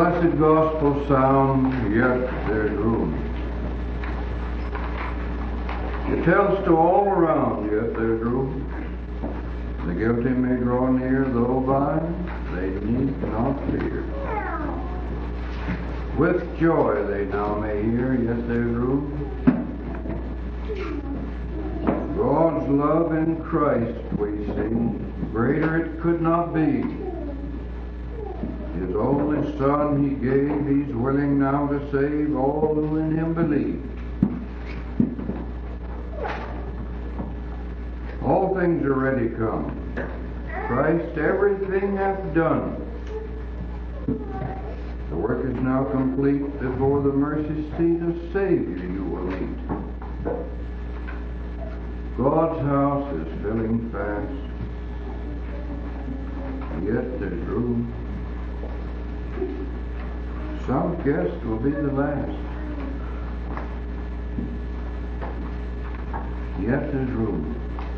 blessed gospel sound, yet there's room. It tells to all around, yet there's room. The guilty may draw near, though by they need not fear. With joy they now may hear, yet there's room. God's love in Christ we see, greater it could not be. His only Son he gave, he's willing now to save all who in him believe. All things are ready come. Christ everything hath done. The work is now complete. Before the mercy seat of Savior you will meet. God's house is filling fast, yet there's room. Some guest will be the last, yet there's room.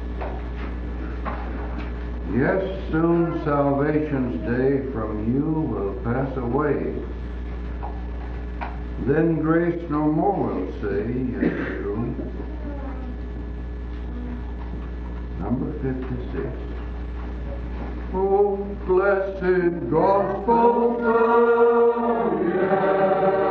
Yes, soon salvation's day from you will pass away. Then grace no more will say, yet there's room. Number 56. Oh, blessed gospel sound, yeah.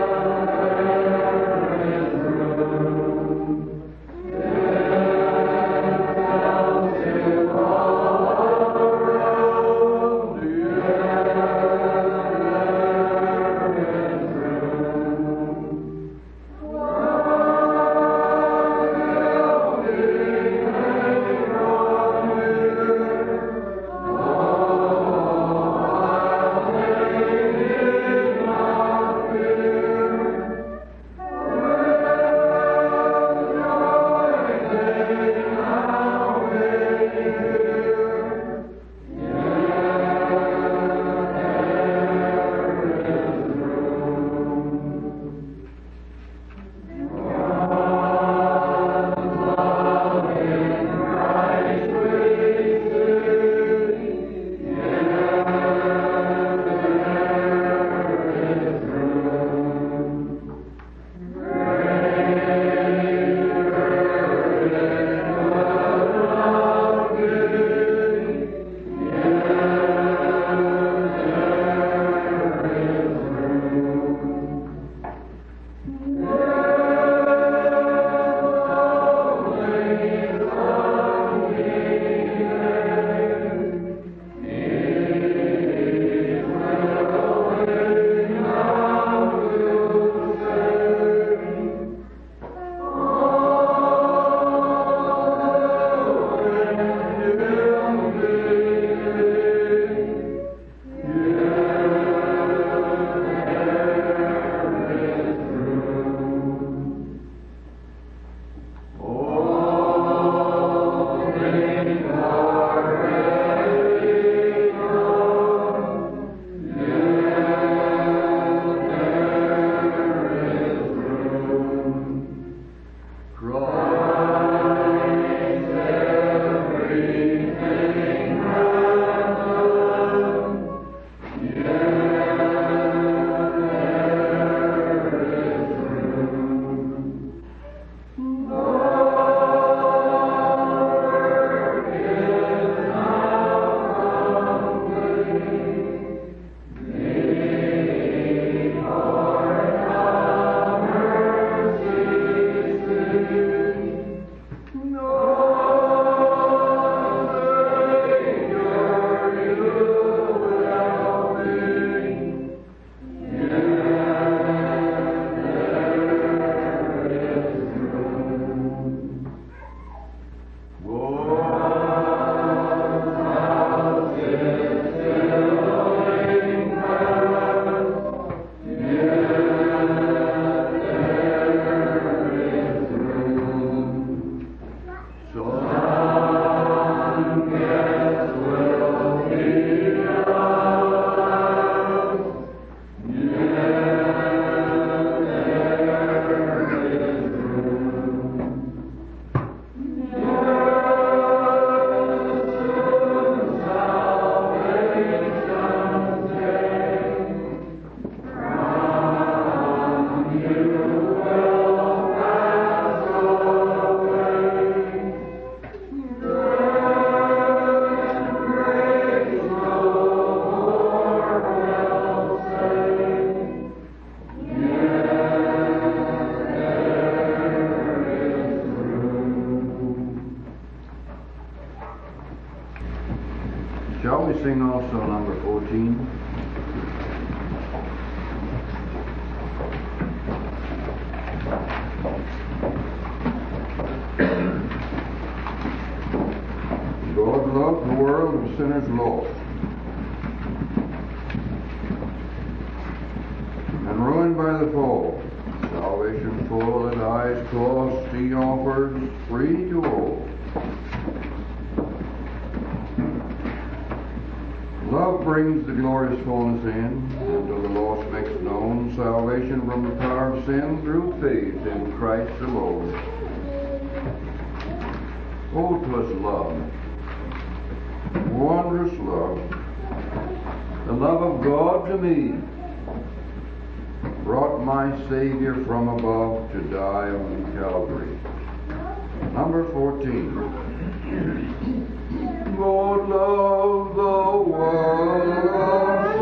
sing also number 14. God loved the world of sinners lost, and ruined by the fall. Salvation full at highest cost He offers free to all. Love brings the glorious fullness in, and to the lost makes known salvation from the power of sin through faith in Christ the Lord. Oh, 'twas love, wondrous love, the love of God to me, brought my Savior from above to die on Calvary. Number 14. God loved the world,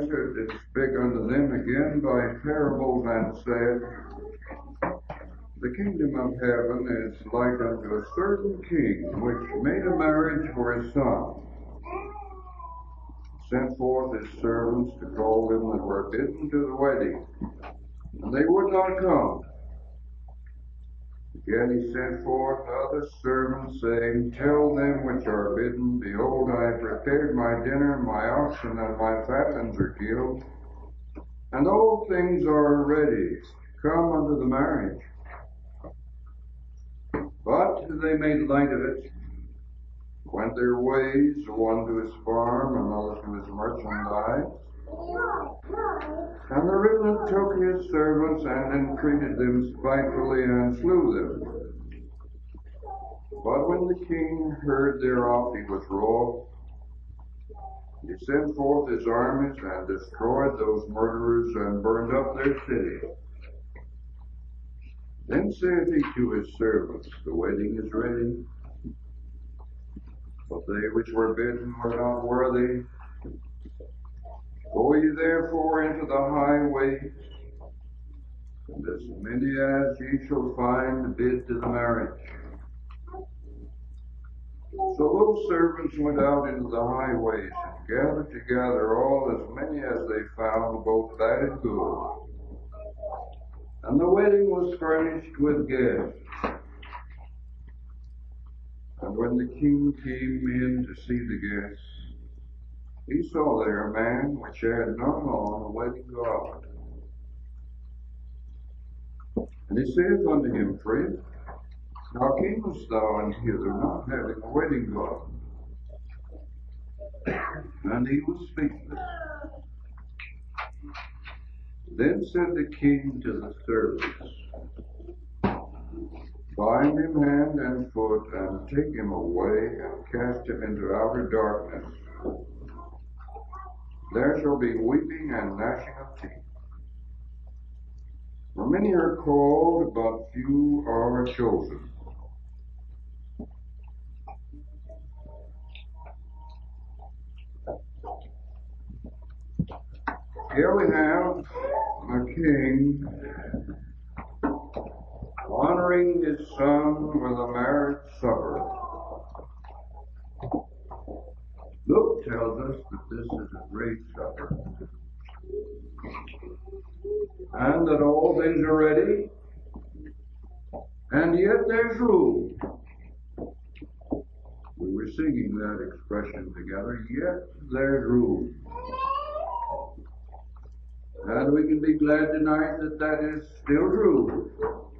answered and spake unto them again by parables, and said, The kingdom of heaven is like unto a certain king, which made a marriage for his son, sent forth his servants to call them that were bidden to the wedding, and they would not come. Again he sent forth other servants, saying, Tell them which are bidden, Behold, I have prepared my dinner, my oxen and my fatlings are killed, and all things are ready. Come unto the marriage. But they made light of it, went their ways, one to his farm, another to his merchandise. And the remnant took his servants and entreated them spitefully and slew them. But when the king heard thereof, he was wroth. He sent forth his armies and destroyed those murderers and burned up their city. Then saith he to his servants, The wedding is ready, but they which were bidden were not worthy. Go ye therefore into the highways, and as many as ye shall find, bid to the marriage. So those servants went out into the highways, and gathered together all as many as they found, both bad and good. And the wedding was furnished with guests. And when the king came in to see the guests, he saw there a man which had none on a wedding garment. And he saith unto him, Friend, how camest thou in hither not having a wedding garment? And he was speechless. Then said the king to the servants, Bind him hand and foot, and take him away, and cast him into outer darkness. There shall be weeping and gnashing of teeth. For many are called, but few are chosen. Here we have a king honoring his son with a marriage supper. Luke tells us that this is a great supper, and that all things are ready, and yet there's room. We were singing that expression together, yet there's room. And we can be glad tonight that that is still true.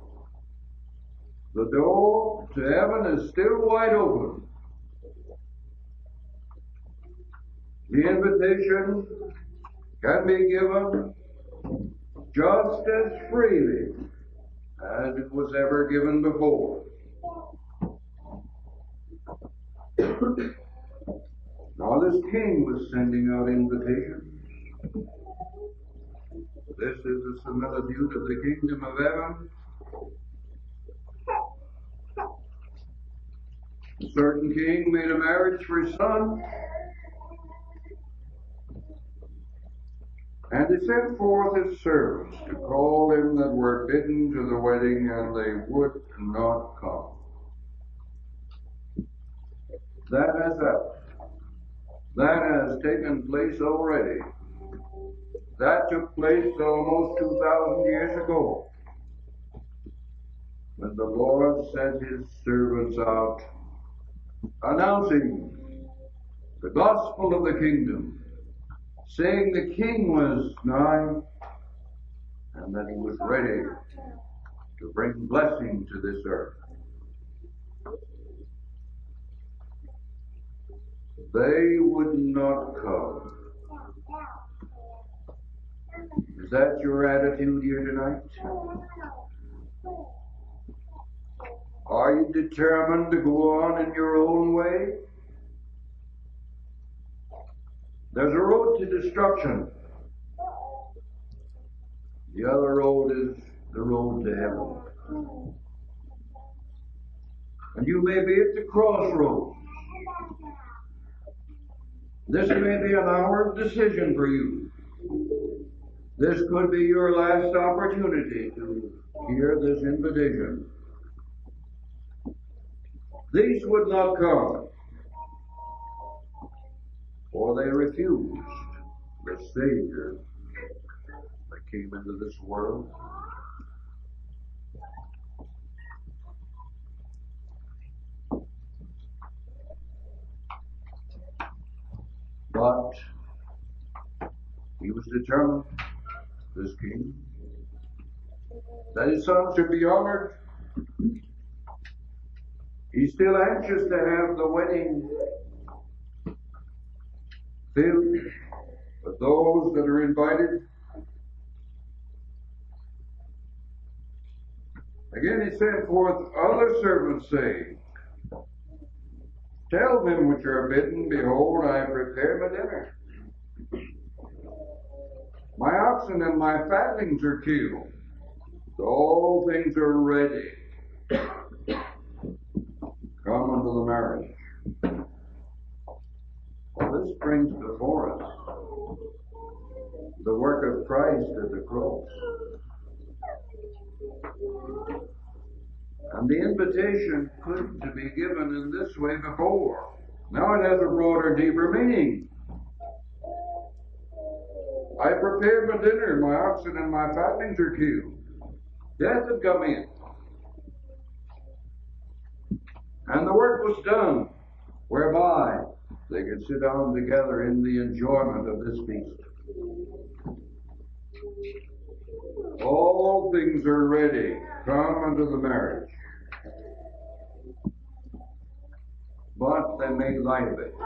The door to heaven is still wide open. The invitation can be given just as freely as it was ever given before. Now this king was sending out invitations. This is a similitude of the kingdom of heaven. A certain king made a marriage for his son, and he sent forth his servants to call them that were bidden to the wedding, and they would not come. That has happened. That has taken place already. That took place almost 2,000 years ago, when the Lord sent his servants out announcing the gospel of the kingdom, saying the king was nigh and that he was ready to bring blessing to this earth. They would not come. Is that your attitude here tonight? Are you determined to go on in your own way? There's a road to destruction. The other road is the road to heaven. And you may be at the crossroads. This may be an hour of decision for you. This could be your last opportunity to hear this invitation. These would not come, for they refused the Savior that came into this world. But he was determined, this king, that his son should be honored. He's still anxious to have the wedding filled with those that are invited. Again he sent forth other servants, saying, Tell them which are bidden, behold, I prepare my dinner. My oxen and my fatlings are killed. So all things are ready. Come unto the marriage. Well, this brings before us the work of Christ at the cross. And the invitation couldn't be given in this way before. Now it has a broader, deeper meaning. I prepared my dinner, my oxen and my fatlings are killed. Death had come in. And the work was done, whereby they could sit down together in the enjoyment of this feast. All things are ready. Come unto the marriage. But they made light of it.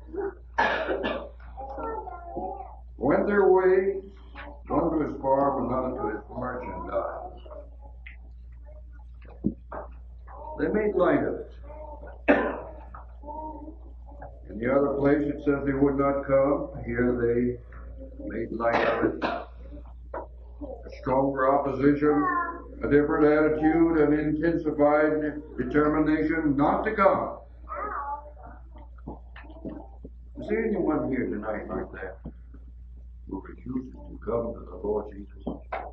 Went their ways, one to his farm, another to his merchandise. They made light of it. In the other place it says they would not come. Here they made light of it. A stronger opposition, a different attitude, an intensified determination not to come. Is there anyone here tonight like that who refuses to come to the Lord Jesus?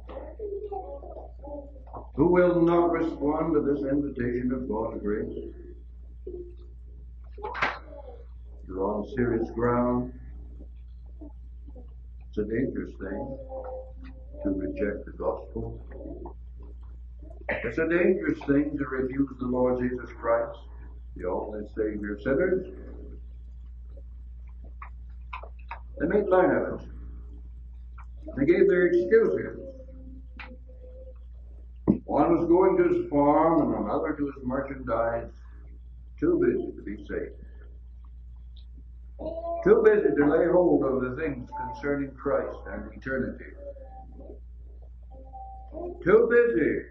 Who will not respond to this invitation of God's grace? You're on serious ground. It's a dangerous thing to reject the gospel. It's a dangerous thing to refuse the Lord Jesus Christ, the only Savior of sinners. They made light of it. They gave their excuses. One was going to his farm and another to his merchandise, too busy to be saved. Too busy to lay hold of the things concerning Christ and eternity. Too busy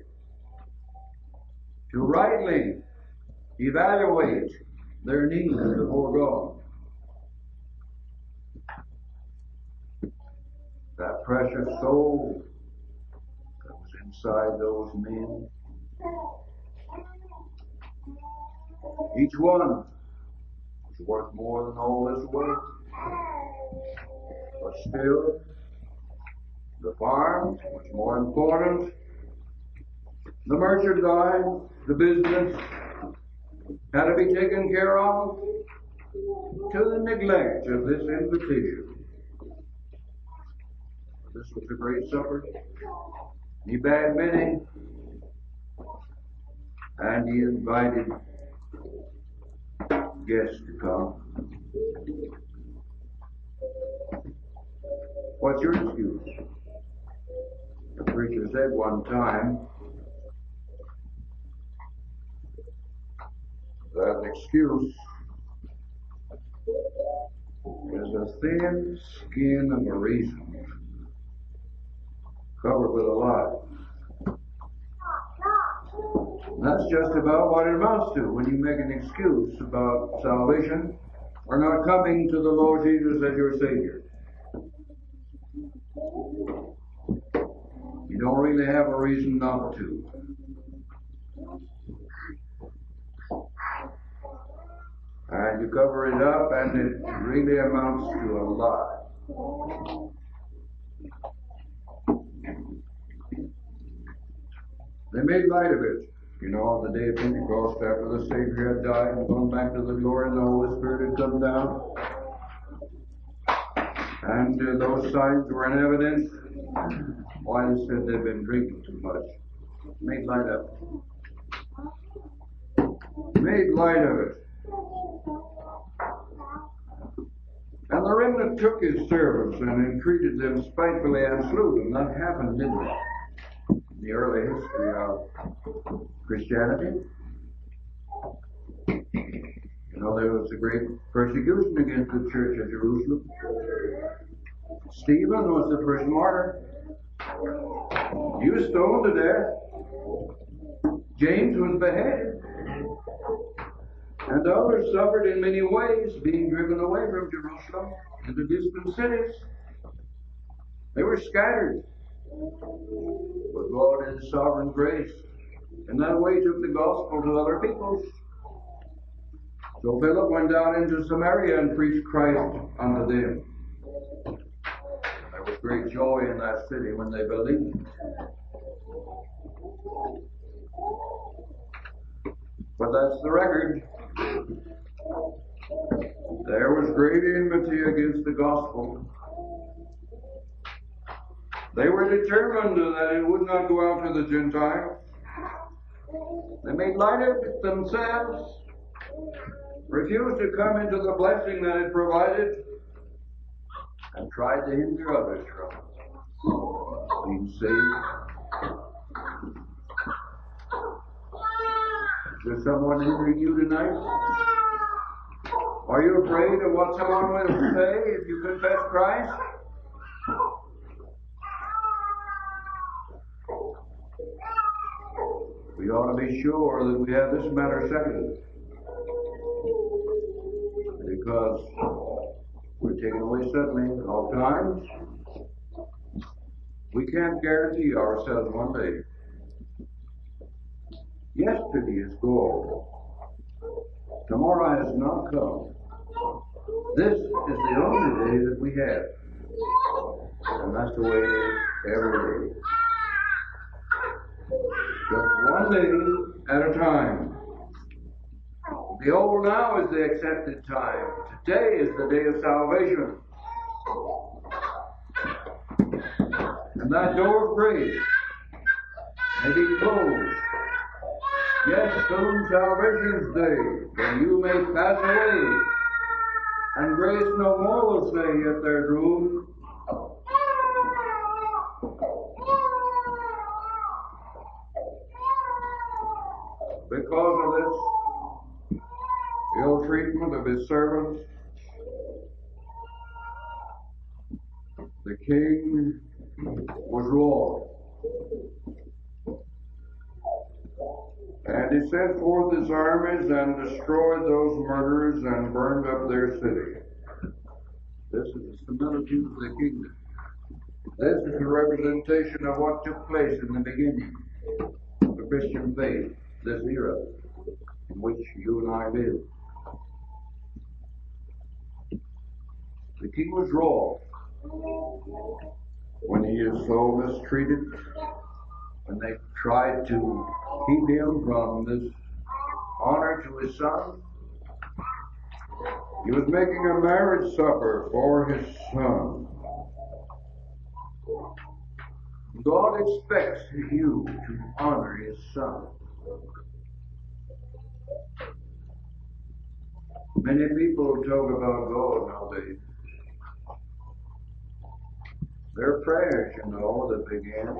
to rightly evaluate their needs before God. That precious soul that was inside those men, each one was worth more than all this world. But still, the farm was more important. The merchandise, the business had to be taken care of, to the neglect of this invitation. This was a great supper. He bade many, and he invited guests to come. What's your excuse? The preacher said one time that an excuse is a thin skin of a reason covered with a lie. That's just about what it amounts to when you make an excuse about salvation or not coming to the Lord Jesus as your Savior. You don't really have a reason not to. And you cover it up, and it really amounts to a lie. They made light of it. You know, on the day of Pentecost, after the Savior had died and gone back to the glory, and the Holy Spirit had come down. And those signs were in evidence. Why, they said they'd been drinking too much. Made light of it. Made light of it. And the remnant took his servants and entreated them spitefully and slew them. That happened, didn't it? In the early history of Christianity. You know, there was a great persecution against the church at Jerusalem. Stephen was the first martyr. He was stoned to death. James was beheaded. And others suffered in many ways, being driven away from Jerusalem into distant cities. They were scattered. But God, in His sovereign grace, in that way took the gospel to other peoples. So Philip went down into Samaria and preached Christ unto them. There was great joy in that city when they believed. But that's the record. There was great enmity against the gospel. They were determined that it would not go out to the Gentiles. They made light of it themselves, refused to come into the blessing that it provided, and tried to hinder others from being saved. Is there someone hindering you tonight? Are you afraid of what someone will say if you confess Christ? We ought to be sure that we have this matter settled, because we're taken away suddenly at all times. We can't guarantee ourselves one day. Yesterday is gone. Tomorrow has not come. This is the only day that we have. And that's the way it is every day. Just one day at a time. The old now is the accepted time. Today is the day of salvation. And that door of grace may be closed. Yes, soon salvation's day, when you may pass away, and grace no more will say, yet there's room. Because of this ill treatment of his servants, the king was wroth. And he sent forth his armies and destroyed those murderers and burned up their city. This is the similitude of the kingdom. This is a representation of what took place in the beginning of the Christian faith, this era in which you and I live. The king was wroth when he is so mistreated, when they tried to keep him from this honor to his son. He was making a marriage supper for his son. God expects you to honor his son. Many people talk about God nowadays. Their prayers, you know, that began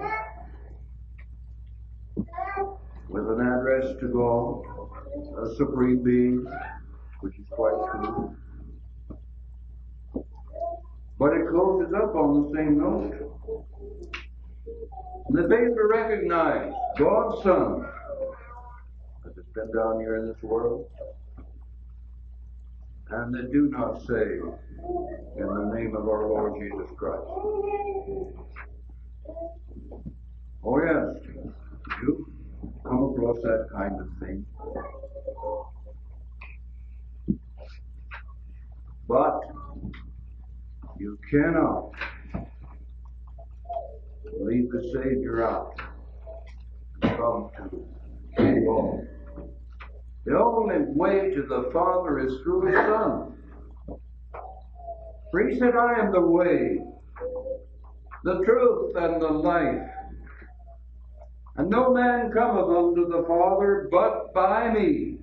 with an address to God, a supreme being, which is quite true. But it closes up on the same note. And that they to recognize God's Son as it's been down here in this world, and they do not say, in the name of our Lord Jesus Christ. Oh yes, you come across that kind of thing. But you cannot leave the Savior out. come to God. The only way to the Father is through His Son. For He said, I am the way, the truth, and the life. And no man cometh unto the Father but by me.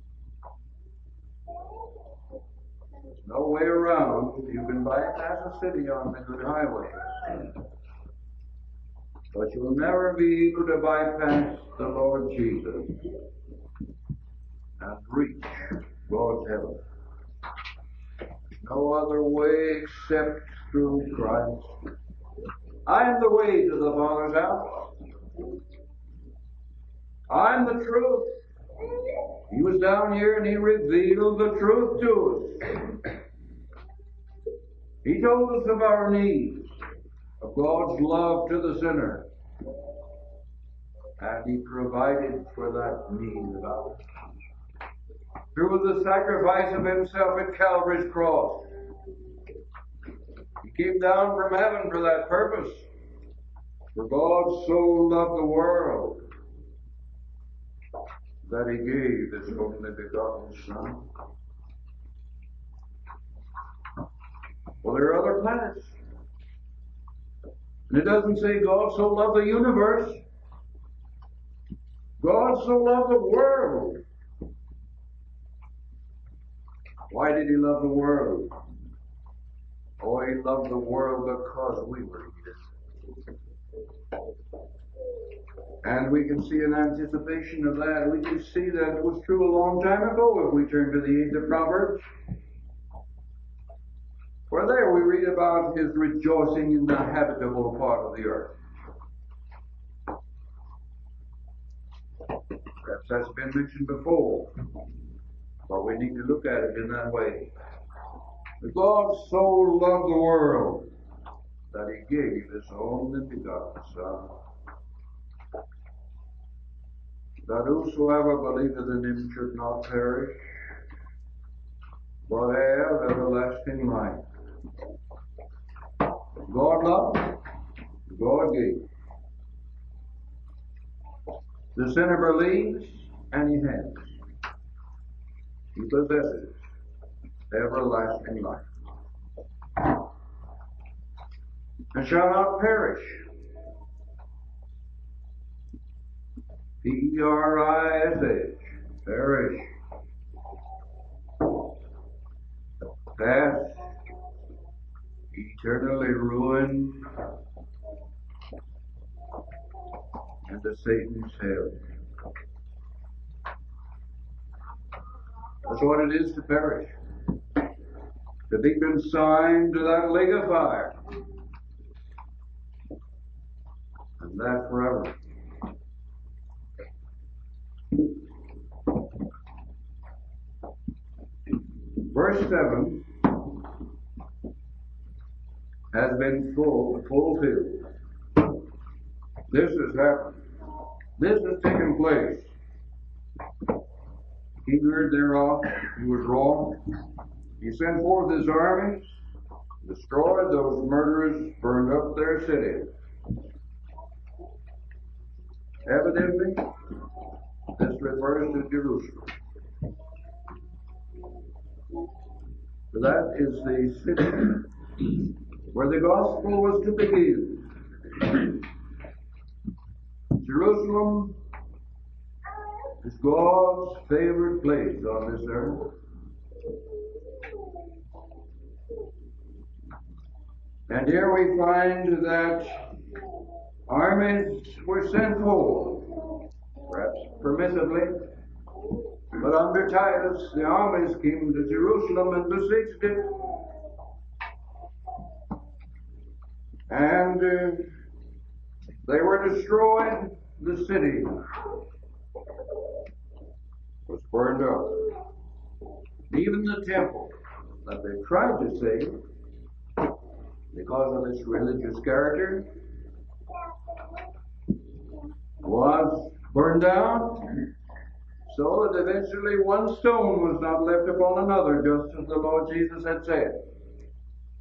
There's no way around. You can bypass a city on the good highway, but you'll never be able to bypass the Lord Jesus and reach God's heaven. No other way except through Christ. I am the way to the Father's house. I'm the truth. He was down here and He revealed the truth to us. He told us of our needs, of God's love to the sinner. And He provided for that need of ours. Through the sacrifice of Himself at Calvary's cross. He came down from heaven for that purpose. For God so loved the world that He gave His only begotten Son. Well, there are other planets. And it doesn't say God so loved the universe. God so loved the world. Why did He love the world? Oh, He loved the world because we were His. And we can see an anticipation of that. We can see that it was true a long time ago if we turn to the 8th of Proverbs. For there we read about His rejoicing in the habitable part of the earth. Perhaps that's been mentioned before, but we need to look at it in that way. But God so loved the world that He gave His only begotten Son, that whosoever believeth in Him should not perish, but have everlasting life. God loved, God gave. The sinner believes, and he has. He possesses everlasting life, and shall not perish. P-E-R-I-S-H, perish. Past, eternally ruined, into Satan's hell. That's what it is to perish. To be consigned to that lake of fire. And that forever. Verse 7 has been fulfilled. This has happened. This has taken place. He heard thereof, he was wrong. He sent forth his armies, destroyed those murderers, burned up their city. Evidently, this refers to Jerusalem. For that is the city where the gospel was to begin. Jerusalem is God's favorite place on this earth. And here we find that armies were sent forth, perhaps permissively, but under Titus, the armies came to Jerusalem and besieged it. And they were destroyed. The city was burned up. Even the temple that they tried to save, because of its religious character, was burned down, so that eventually one stone was not left upon another, just as the Lord Jesus had said.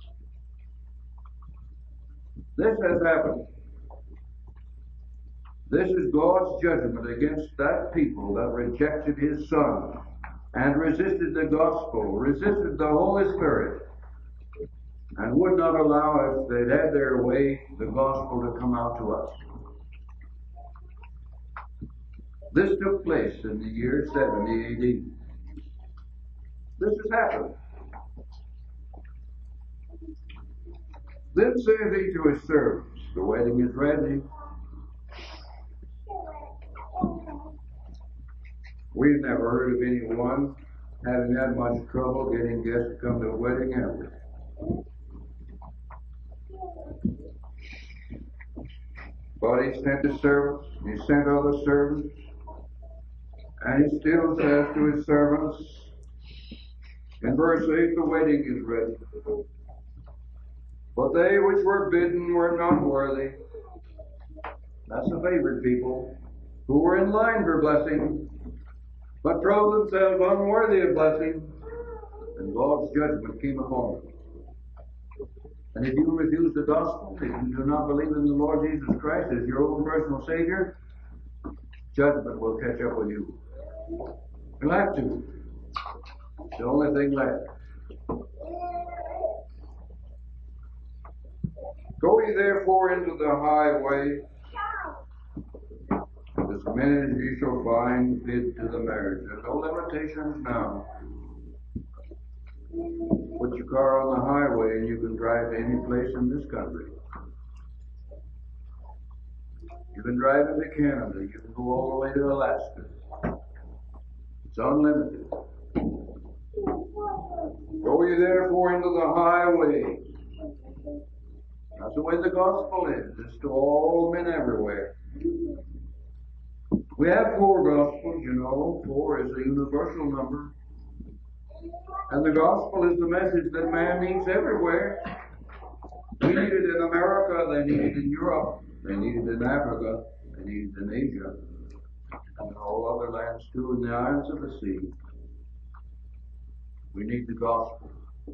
This has happened. This is God's judgment against that people that rejected His Son and resisted the gospel, resisted the Holy Spirit, and would not allow, if they'd had their way, the gospel to come out to us. This took place in the year 70 A.D. This has happened. Then saith he to his servants, the wedding is ready. We've never heard of anyone having that much trouble getting guests to come to a wedding ever. But he sent his servants, he sent other servants, and he still says to his servants, in verse 8, the wedding is ready. But they which were bidden were not worthy. That's the favored people who were in line for blessing, but proved themselves unworthy of blessing, and God's judgment came upon them. And if you refuse the gospel, if you do not believe in the Lord Jesus Christ as your own personal Savior, judgment will catch up with you. You'll have to. It's the only thing left. Go ye therefore into the highway, as many as ye shall find bid to the marriage. There's no limitations now. Put your car on the highway and you can drive to any place in this country. You can drive into Canada. You can go all the way to Alaska. It's unlimited. Go ye therefore into the highway. That's the way the gospel is. It's to all men everywhere. We have 4 gospels, you know. 4 is a universal number. And the gospel is the message that man needs everywhere. We need it in America, they need it in Europe, they need it in Africa, they need it in Asia, and in all other lands too, in the islands of the sea. We need the gospel.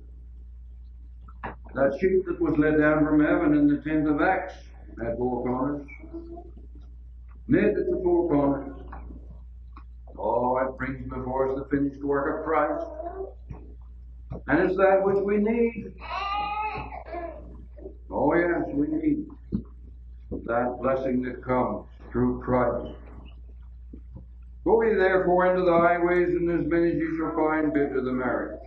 That sheep that was let down from heaven in the 10th of Acts had 4 corners. Knit at the 4 corners. Oh, it brings before us the finished work of Christ. And it's that which we need. Oh yes, we need that blessing that comes through Christ. Go ye therefore into the highways, and as many as ye shall find bid to the marriage.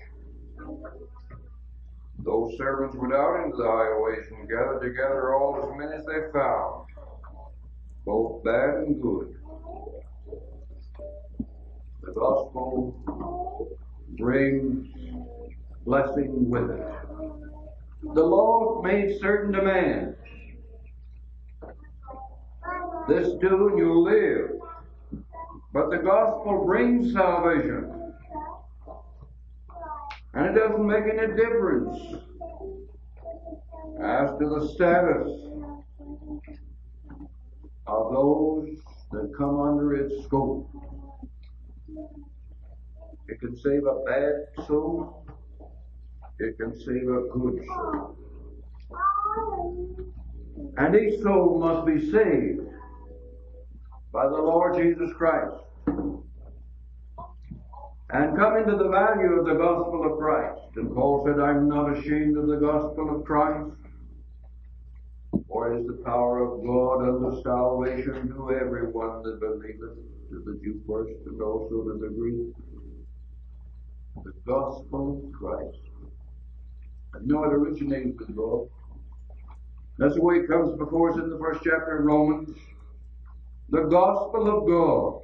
Those servants went out into the highways and gathered together all as many as they found, both bad and good. The gospel brings blessing with it. The law made certain demands. This do and you'll live. But the gospel brings salvation. And it doesn't make any difference as to the status of those that come under its scope. It can save a bad soul. It can save a good soul. And each soul must be saved by the Lord Jesus Christ and come into the value of the gospel of Christ. And Paul said, I'm not ashamed of the gospel of Christ, for it is the power of God unto salvation to everyone that believeth, to the Jew first and also to the Greek. The gospel of Christ. And you know it originates with God. That's the way it comes before us in the 1st chapter of Romans. The gospel of God.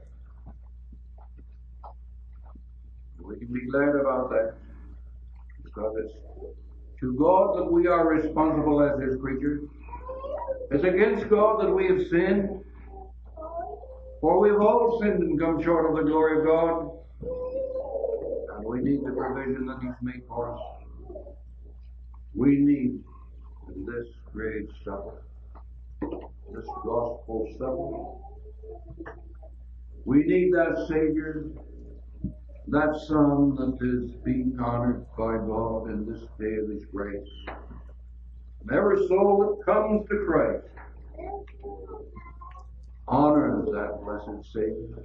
We can be glad about that, because it's to God that we are responsible as His creatures. It's against God that we have sinned, for we have all sinned and come short of the glory of God, and we need the provision that He's made for us. We need this great supper, this gospel supper. We need that Savior, that Son that is being honored by God in this day of His grace. And every soul that comes to Christ, honor honors that blessed Savior.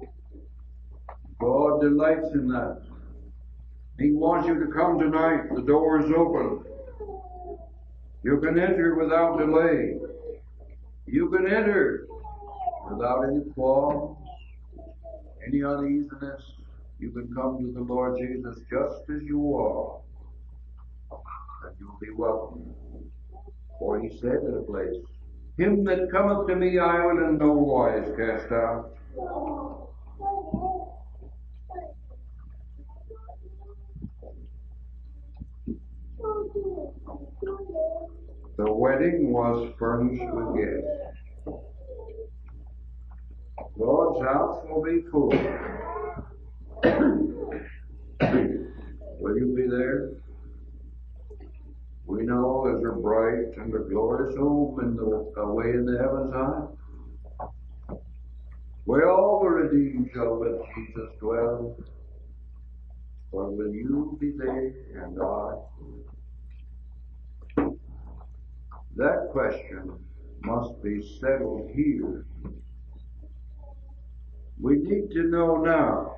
God delights in that. He wants you to come tonight. The door is open. You can enter without delay. You can enter without any qualms, any uneasiness. You can come to the Lord Jesus just as you are, and you'll be welcome. For he said in a place, "Him that cometh to me I will in no wise cast out." The wedding was furnished with guests. God's house will be full. Will you be there? We know there's a bright and a glorious home away in the heavens high, where all the redeemed shall with Jesus dwell. But will you be there and I? That question must be settled here. We need to know now.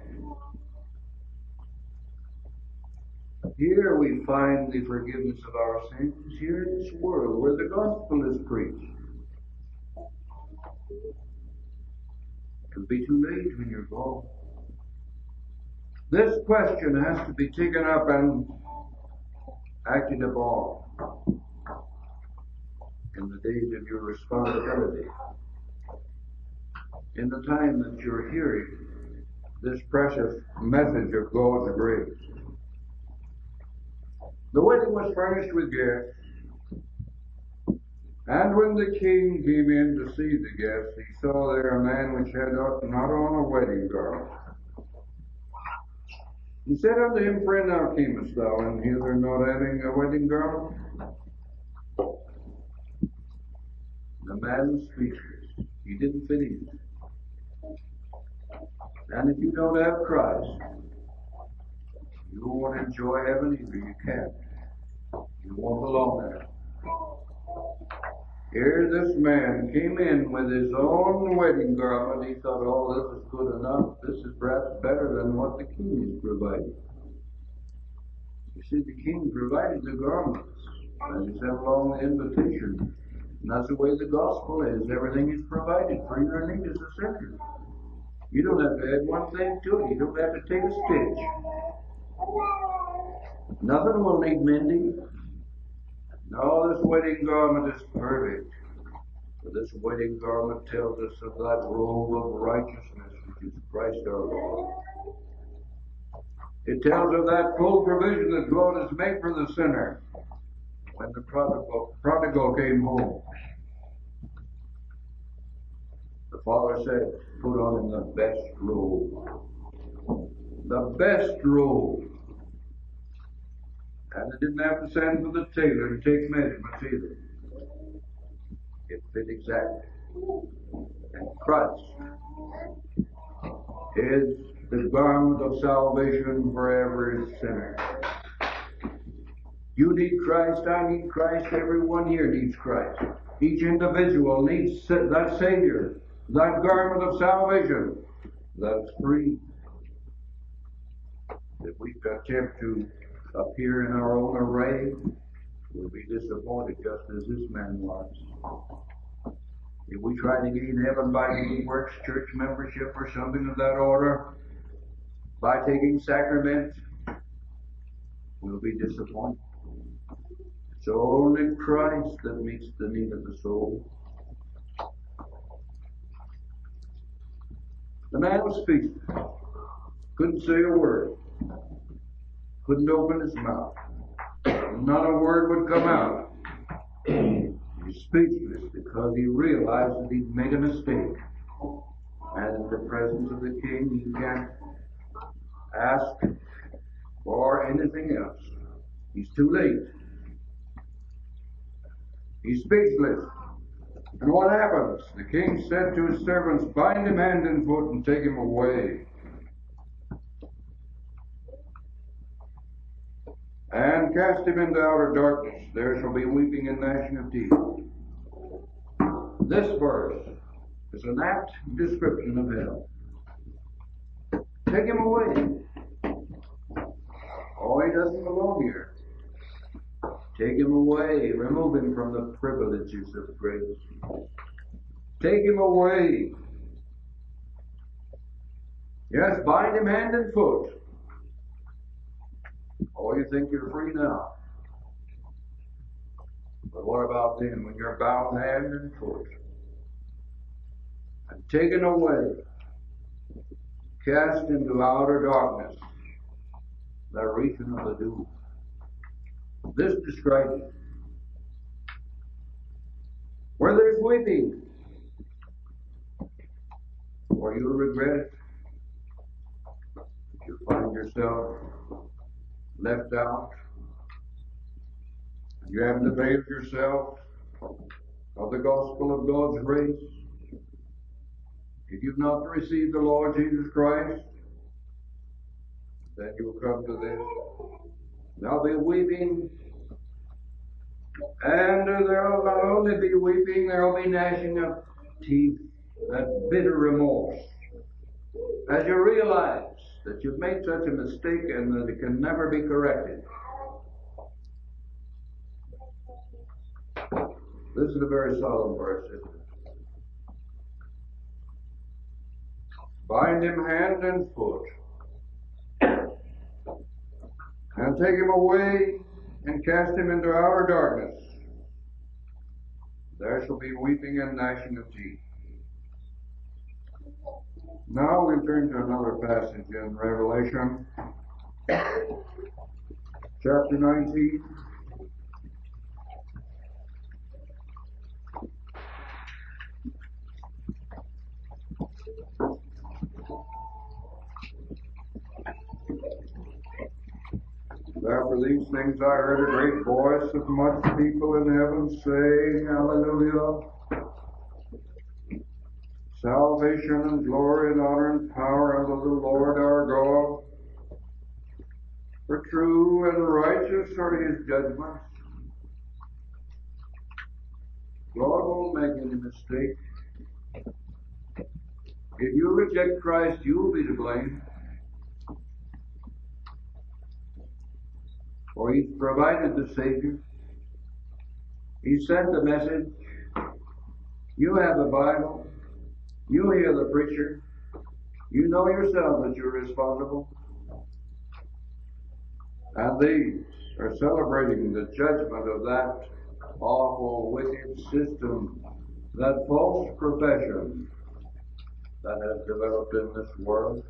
Here we find the forgiveness of our sins, here in this world where the gospel is preached. It'll be too late when you're gone. This question has to be taken up and acted upon in the days of your responsibility, in the time that you're hearing this precious message of God's grace. The wedding was furnished with guests, and when the king came in to see the guests, he saw there a man which had not on a wedding garment. He said unto him, "Friend, how camest thou in hither not having a wedding garment?" The man was speechless. He didn't fit in. And if you don't have Christ, you won't enjoy heaven either. You can't. You won't belong there. Here this man came in with his own wedding garment. He thought, "Oh, this is good enough. This is perhaps better than what the king has provided." You see, the king provided the garments, and he sent along the invitation. And that's the way the gospel is. Everything is provided for your need as a sinner. You don't have to add one thing to it. You don't have to take a stitch. Nothing will need mending. No, this wedding garment is perfect. For this wedding garment tells us of that robe of righteousness, which is Christ our Lord. It tells of that full provision that God has made for the sinner when the prodigal came home. The father said, "Put on him the best robe." The best robe. And it didn't have to send for the tailor to take measurements either. It fit exactly. And Christ is the garment of salvation for every sinner. You need Christ, I need Christ, everyone here needs Christ. Each individual needs that Savior, that garment of salvation that's free. If we attempt to appear in our own array, we'll be disappointed just as this man was. If we try to gain heaven by good works, church membership, or something of that order, by taking sacraments, we'll be disappointed. It's only Christ that meets the need of the soul. The man was speechless. Couldn't say a word. Couldn't open his mouth. Not a word would come out. He's speechless because he realized that he'd made a mistake. And in the presence of the king, he can't ask for anything else. He's too late. He's speechless. And what happens? The king said to his servants, "Bind him hand and foot and take him away. And cast him into outer darkness. There shall be weeping and gnashing of teeth." This verse is an apt description of hell. Take him away. Oh, he doesn't belong here. Take him away. Remove him from the privileges of grace. Take him away. Yes, bind him hand and foot. Oh, you think you're free now. But what about then when you're bound hand and foot and taken away, cast into outer darkness, the region of the doom? This describes it. Where there's weeping, or you'll regret it. You find yourself left out. You haven't availed yourself of the gospel of God's grace. If you've not received the Lord Jesus Christ, then you'll come to this. There'll be weeping, and there'll not only be weeping, there'll be gnashing of teeth, that bitter remorse, as you realize that you've made such a mistake and that it can never be corrected. This is a very solemn verse, isn't it? Bind him hand and foot, and take him away and cast him into outer darkness. There shall be weeping and gnashing of teeth. Now we turn to another passage in Revelation, chapter 19. After these things I heard a great voice of much people in heaven saying, Hallelujah! Salvation and glory and honor and power unto the Lord our God. For true and righteous are his judgments. God won't make any mistake. If you reject Christ, you will be to blame. For he's provided the Savior. He sent the message. You have the Bible. You hear the preacher. You know yourself that you're responsible. And these are celebrating the judgment of that awful, wicked system, that false profession that has developed in this world.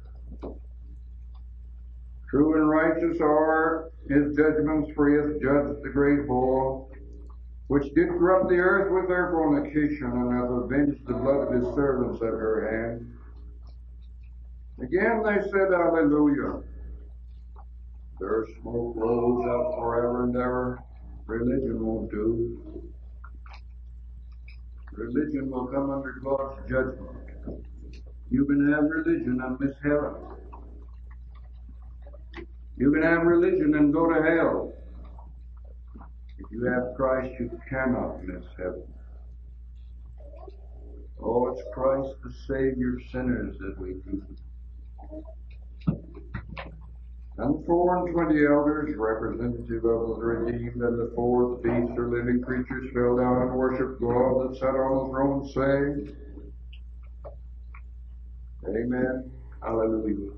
True and righteous are his judgments, for he hath judged the great whore, which did corrupt the earth with their fornication, and hath avenged the blood of his servants at her hand. Again they said, Hallelujah. Their smoke rose up forever and ever. Religion won't do. Religion will come under God's judgment. You can have religion and miss heaven. You can have religion and go to hell. If you have Christ, you cannot miss heaven. Oh, it's Christ the Savior of sinners that we need. And 24 elders, representative of the redeemed, and the fourth beast or living creatures, fell down and worshipped God that sat on the throne, saying, Amen, Hallelujah.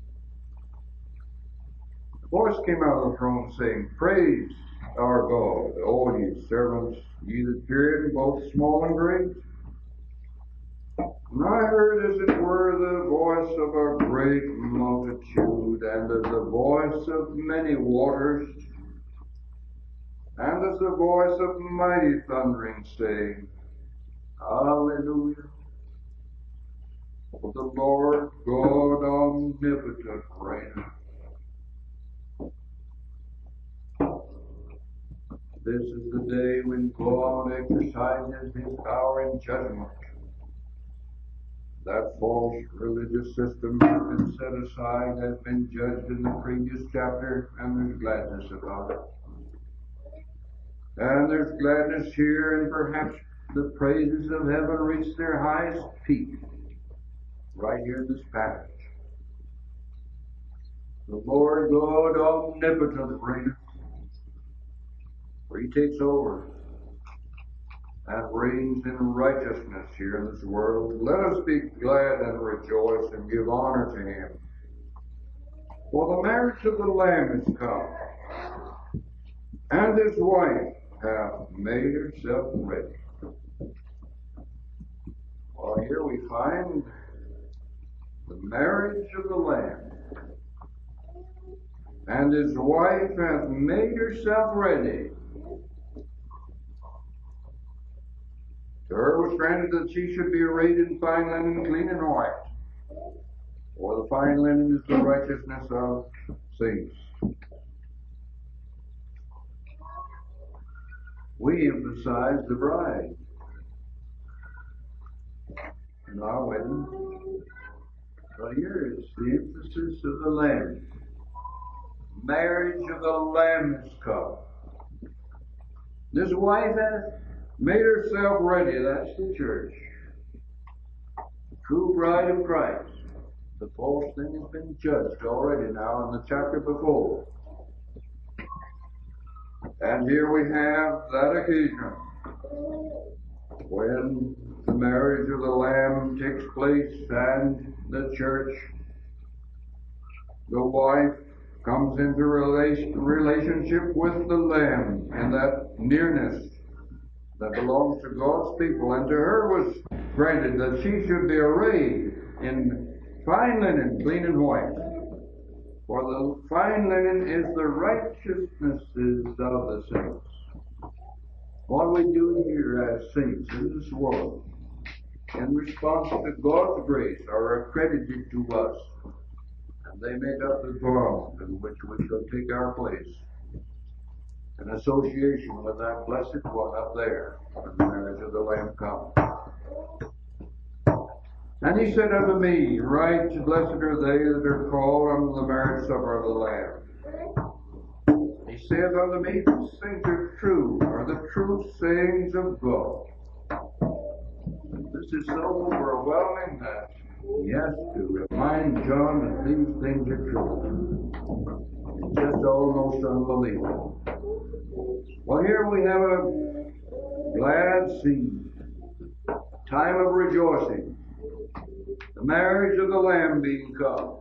A voice came out of the throne saying, Praise our God, all ye servants, ye that fear him, both small and great. And I heard, as it were, the voice of a great multitude, and as the voice of many waters, and as the voice of mighty thundering, saying, Hallelujah. For the Lord God omnipotent reigneth. This is the day when God exercises his power in judgment. That false religious system has been set aside, has been judged in the previous chapter, and there's gladness about it. And there's gladness here, and perhaps the praises of heaven reach their highest peak right here in this passage. The Lord God omnipotent reigneth, for he takes over and reigns in righteousness here in this world. Let us be glad and rejoice and give honor to him. For the marriage of the Lamb is come, and his wife hath made herself ready. Well, here we find the marriage of the Lamb, and his wife hath made herself ready. To her was granted that she should be arrayed in fine linen, clean and white. For the fine linen is the righteousness of saints. We emphasize the bride in our wedding. But here is the emphasis of the Lamb. Marriage of the Lamb is come. This wife hath made herself ready. That's the church. The true bride of Christ. The false thing has been judged already now in the chapter before. And here we have that occasion when the marriage of the Lamb takes place and the church, the wife, comes into relationship with the Lamb and that nearness that belongs to God's people. And to her was granted that she should be arrayed in fine linen, clean and white. For the fine linen is the righteousnesses of the saints. What we do here as saints in this world, in response to God's grace, are accredited to us. And they make up the bond in which we shall take our place in association with that blessed one up there when the marriage of the Lamb comes. And he said unto me, Right, blessed are they that are called unto the marriage supper of the Lamb. He saith unto me, These things are true, are the true sayings of God. This is so overwhelming that he has to remind John that these things are true. It's just almost unbelievable. Well, here we have a glad scene, a time of rejoicing. The marriage of the Lamb being come.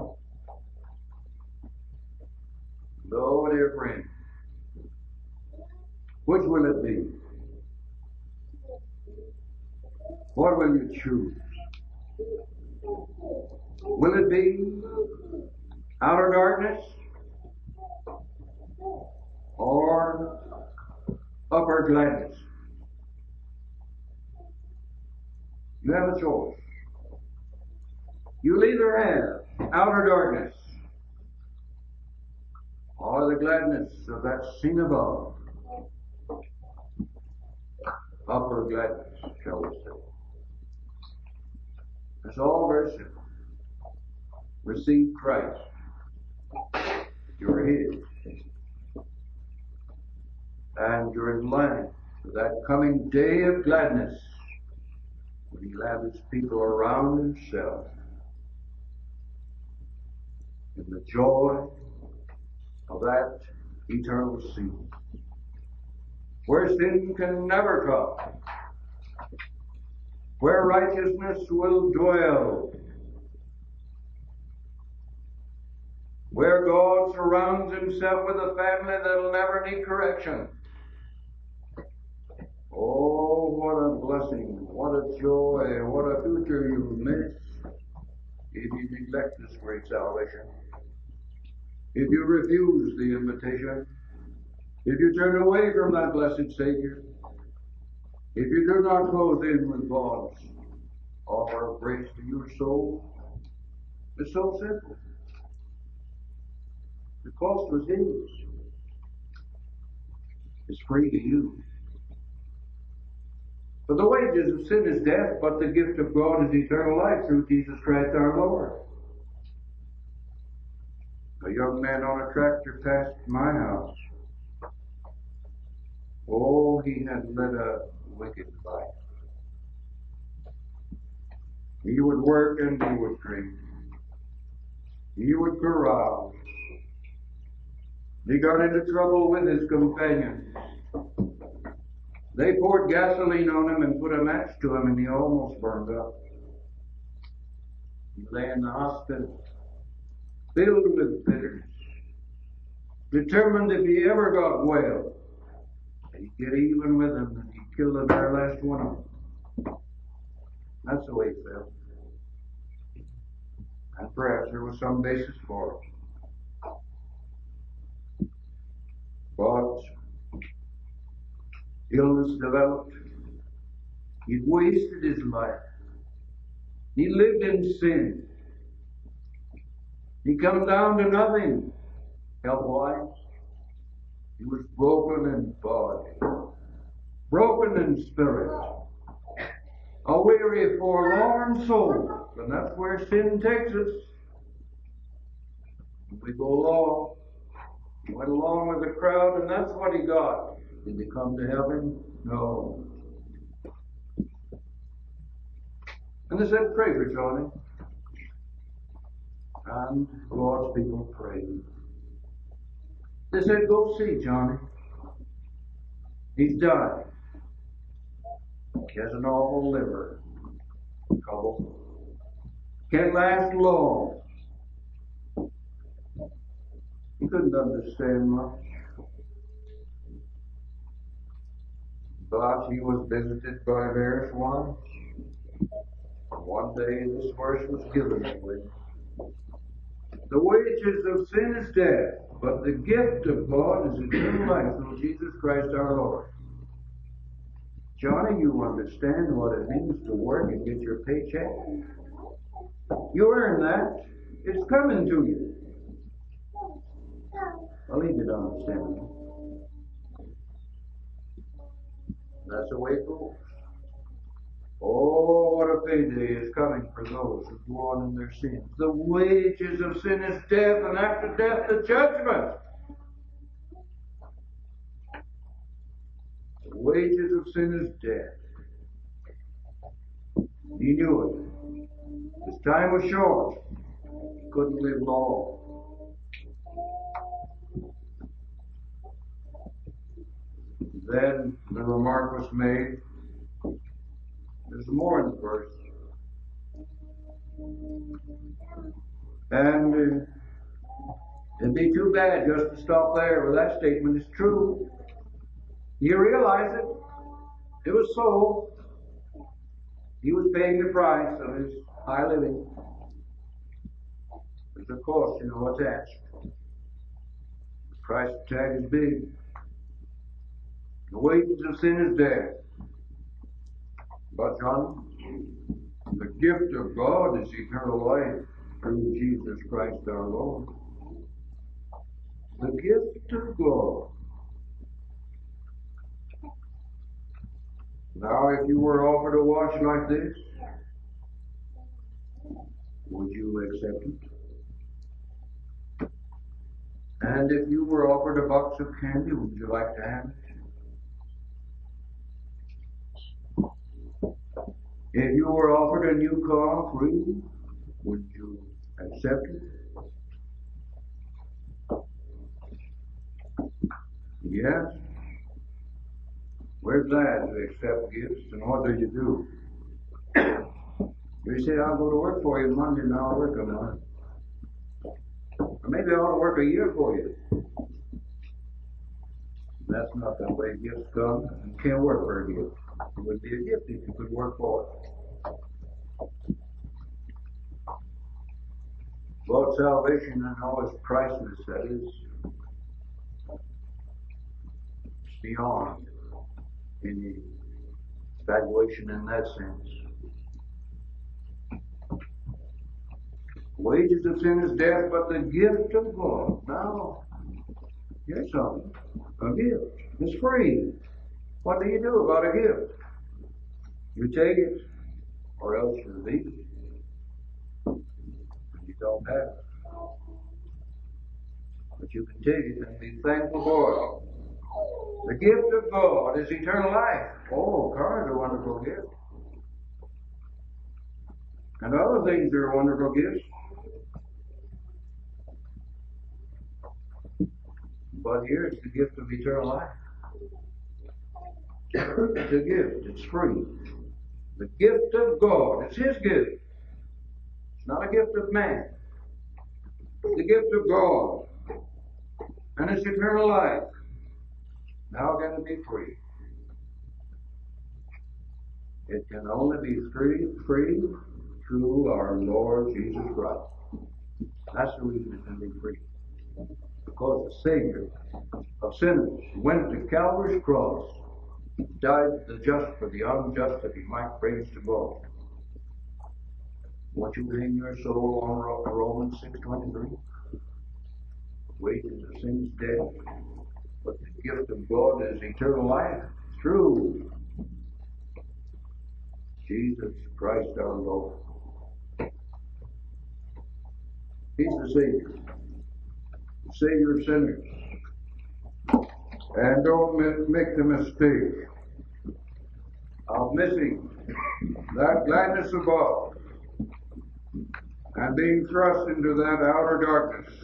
Oh, dear friend, which will it be? What will you choose? Will it be outer darkness or upper gladness? You have a choice. You'll either have outer darkness or the gladness of that scene above. Upper gladness, shall we say. It's all very simple. Receive Christ. You're His. And you're in line for that coming day of gladness when He'll have His people around Himself in the joy of that eternal scene, where sin can never come, where righteousness will dwell, where God surrounds Himself with a family that'll never need correction. Oh, what a blessing, what a joy, what a future you'll miss if you neglect this great salvation. If you refuse the invitation, if you turn away from that blessed Savior, if you do not close in with God's offer of grace to your soul, it's so simple. The cost was His. It's free to you. For the wages of sin is death, but the gift of God is eternal life through Jesus Christ our Lord. A young man on a tractor passed my house. Oh, he had led a wicked life. He would work and he would drink. He would carouse. He got into trouble with his companions. They poured gasoline on him and put a match to him, and he almost burned up. He lay in the hospital, filled with bitterness, determined if he ever got well, he'd get even with them and he'd kill the very last one of them. That's the way he felt. And perhaps there was some basis for it. But illness developed. He'd wasted his life. He lived in sin. He come down to nothing health-wise. He was broken in body, broken in spirit, a weary, forlorn soul. And that's where sin takes us. We go along. He went along with the crowd, and that's what he got. Did they come to heaven? No. And they said, pray for Johnny. And God's people prayed. They said, go see Johnny. He's died. He has an awful liver trouble. Can't last long. He couldn't understand much. But he was visited by various ones. One day this verse was given to him. The wages of sin is death, but the gift of God is eternal life through Jesus Christ our Lord. Johnny, you understand what it means to work and get your paycheck? You earn that. It's coming to you. Well, he did understand that. That's the way it goes. Oh, what a payday is coming for those who go on in their sins. The wages of sin is death, and after death, the judgment. The wages of sin is death. He knew it. His time was short. He couldn't live long. Then the remark was made. There's more in the verse. And it'd be too bad just to stop there, but that statement is true. You realize it. It was so. He was paying the price of his high living. There's a cost, you know, attached. The price tag is big. The wages of sin is death. But John, the gift of God is eternal life through Jesus Christ our Lord. The gift of God. Now, if you were offered a watch like this, would you accept it? And if you were offered a box of candy, would you like to have it? If you were offered a new car free, would you accept it? Yes. We're glad to accept gifts, and what do? You say, I'll go to work for you Monday, and I'll work a month. Or maybe I ought to work a year for you. That's not the way gifts come. You can't work for a gift. It would be a gift if you could work for it. But salvation and all its priceless, that is, beyond any valuation in that sense. Wages of sin is death, but the gift of God. Now, here's something. A gift. It's free. What do you do about a gift? You take it, or else you leave it. You don't have it. But you can take it and be thankful for it. The gift of God is eternal life. Oh, cars are wonderful gifts. And other things are wonderful gifts. But here's the gift of eternal life. It's a gift. It's free. The gift of God. It's His gift. It's not a gift of man. It's the gift of God. And it's eternal life. How can it be free? It can only be free through our Lord Jesus Christ. That's the reason it can be free. Because the Savior of sinners went to Calvary's cross, died the just for the unjust that He might bring us to God. Won't you hang your soul on Romans 6:23? Wages of sin is death, but the gift of God is eternal life through Jesus Christ our Lord. He's the Savior of sinners. And don't make the mistake of missing that gladness above and being thrust into that outer darkness.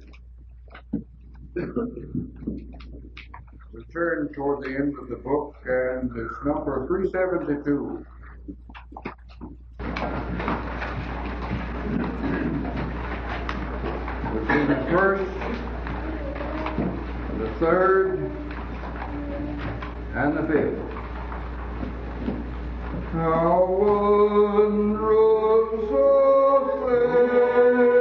We turn toward the end of the book, and it's number 372. Which is the first, the third, and the fifth. How wondrous a Savior